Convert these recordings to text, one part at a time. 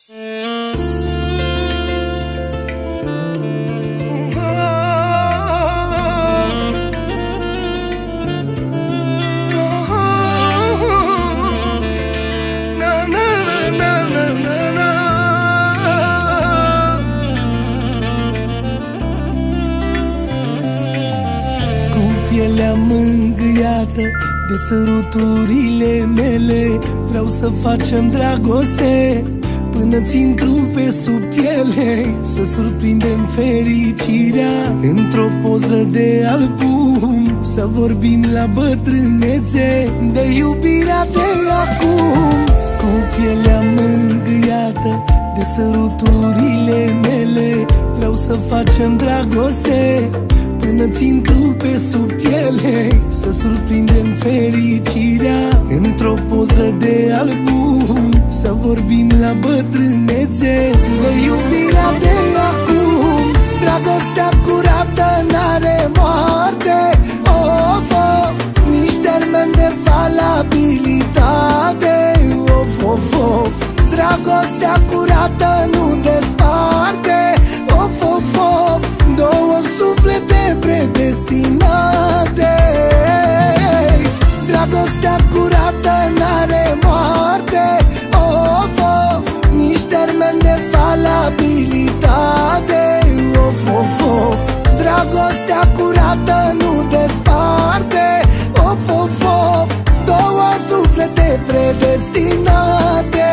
Pielea mângâiată de săruturile mele, vreau să facem dragoste până-ți intru pe sub piele, să surprindem fericirea într-o poză de album, să vorbim la bătrânețe de iubirea de acum. Cu pielea mângâiată de săruturile mele, vreau să facem dragoste până-ți intru pe sub piele, să surprindem fericirea într-o poză de album, să vorbim la bătrânețe de iubirea de acum. Dragostea curată n-are moarte, of, of, nici termen de valabilitate, of, of, of. Dragostea curată nu desparte, of, of, of, două suflete predestinate. Dragostea curată n-are moarte, of, of, nici termen de valabilitate, of, of, of. Dragostea curată nu desparte, of, of, of, două suflete predestinate.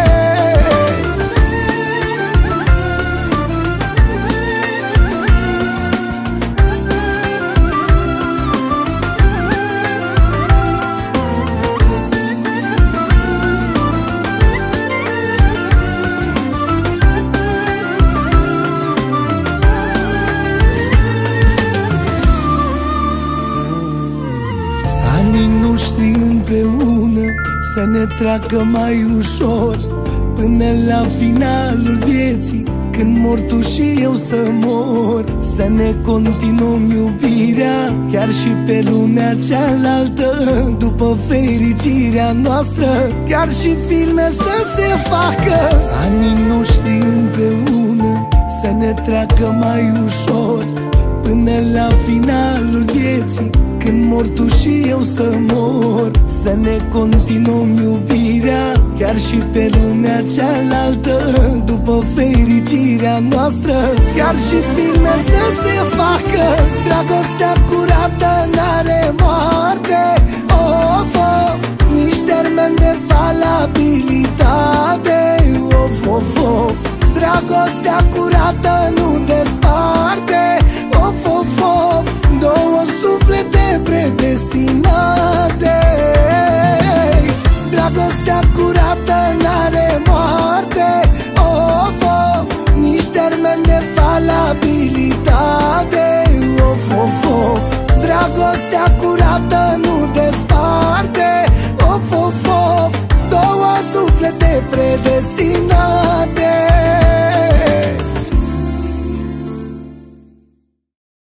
Anii noștri împreună să ne treacă mai ușor, până la finalul vieții, când mor tu și eu să mor. Să ne continuăm iubirea chiar și pe lumea cealaltă, după fericirea noastră, chiar și filme să se facă. Anii noștri împreună să ne treacă mai ușor, până la finalul vieții, când mor tu și eu să mor. Să ne continuăm iubirea chiar și pe lumea cealaltă, după fericirea noastră, chiar și filme să se facă. Dragostea curată n-are moarte, of, of, nici termen de valabilitate, of, of, of. Dragostea curată nu desparte, of, of, of, două suflete predestinate. Dragostea curată n-are moarte, of, of, nici termen de valabilitate, of, of, of. Dragostea curată nu desparte,